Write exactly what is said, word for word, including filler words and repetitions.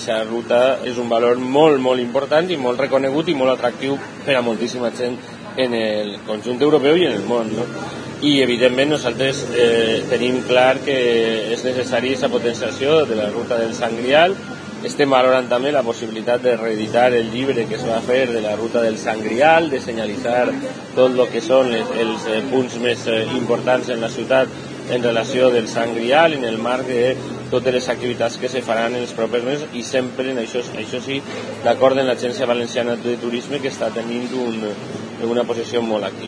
aquesta ruta és un valor molt, molt important i molt reconegut i molt atractiu per a moltíssima gent en el conjunt europeu i en el món, no? I evidentment nosaltres eh, tenim clar que és necessària aquesta potenciació de la ruta del Sant Grial. Estem valorant també la possibilitat de reeditar el llibre que es va fer de la ruta del Sant Grial, de senyalitzar tot el que són les, els eh, punts més eh, importants en la ciutat en relació del Sant Grial, en el marc de totes les activitats que se faran en els propers mesos i sempre, en això, això sí, d'acord amb l'Agència Valenciana de Turisme, que està tenint un, una posició molt activa.